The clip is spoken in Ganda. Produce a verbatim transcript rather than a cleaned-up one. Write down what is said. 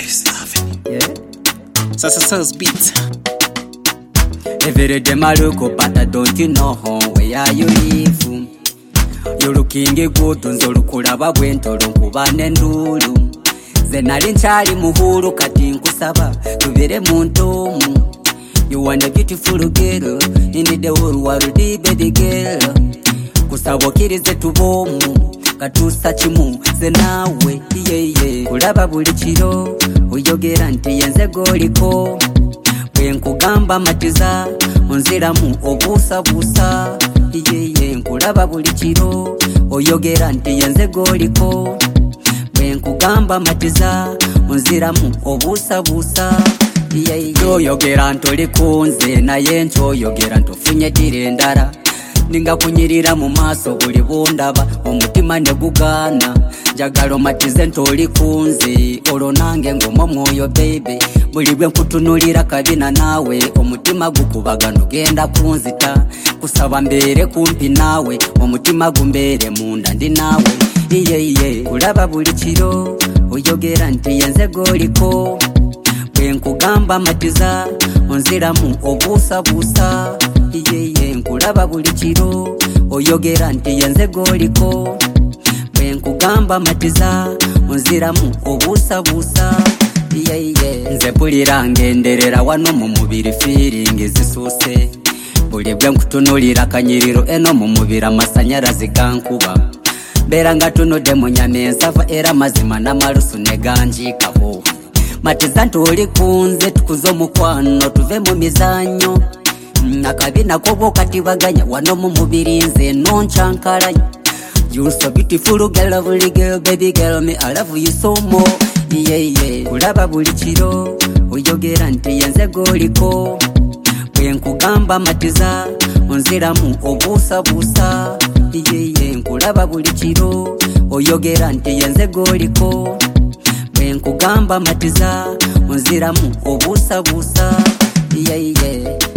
Paris Avenue. Yeah. Sasa Sales Beats. Every day I look up, but I don't you know where are you live. You're looking good, nzolukula babwento lunkubane ndulu. Zenali nchali muhulu kati nkusaba tubere muntumu. You want a beautiful girl in the whole world, baby girl. Kusabokirize tubomu katusa chimu zenawe yeah yeah. Kulaba buli kiro oyogera nti yenze goliko. Bwe nkugamba matiza onziramu obuusa buusa yeah yeah. Kulaba buli kiro oyogera nti yenze goliko. Bwe nkugamba matiza onziramu obuusa buusa yeah yeah. Oyogera ntoli kunze naye ntoyogera ntofunye dire ndara. Ninga kunyirira mu maso buli bundaba omutima ne gugana. Njagala matize ntoli kunze olwo nange ngoma mwoyo baby. Buli bwe nkutunulira kabina nawe omutima gukubagano genda kunzita. Kusaba mbere kumpi nawe omutima gumbere munda ndi nawe iye iye. Kulaba buli kiro oyogera nti yenze goliko. Bwe nkugamba matiza onziramu obuusa buusa iye iye. Nkulaba buli kiro oyogera nti yenze goliko. Bwe nkugamba matiza onziramu obuusa buusa iye iye. Nze mpulira ngenderera wano mu mubiri feeling zisuuse. Buli bwe nkutunulira kanyiriro eno mu mubiri amasanyalaze gankuba. Mbeera nga tunudde mu nyama ensava era mazima n'amalusu ne ganjiikaho. Matiza ntoli kunze tukuze omukwano tuve mu mizanyo. Nakabina kobo katibaganya wano mu mubiri nze nonkyankalanya. You so beautiful girl, lovely girl, baby girl, me I love you so more yeah yeah. Kulaba buli kiro oyogera nti yenze goliko. Bwe nkugamba matiza onziramu obuusa buusa yeah yeah. Nkulaba buli kiro oyogera nti yenze goliko. Bwe nkugamba matiza onziramu obuusa buusa yeah yeah.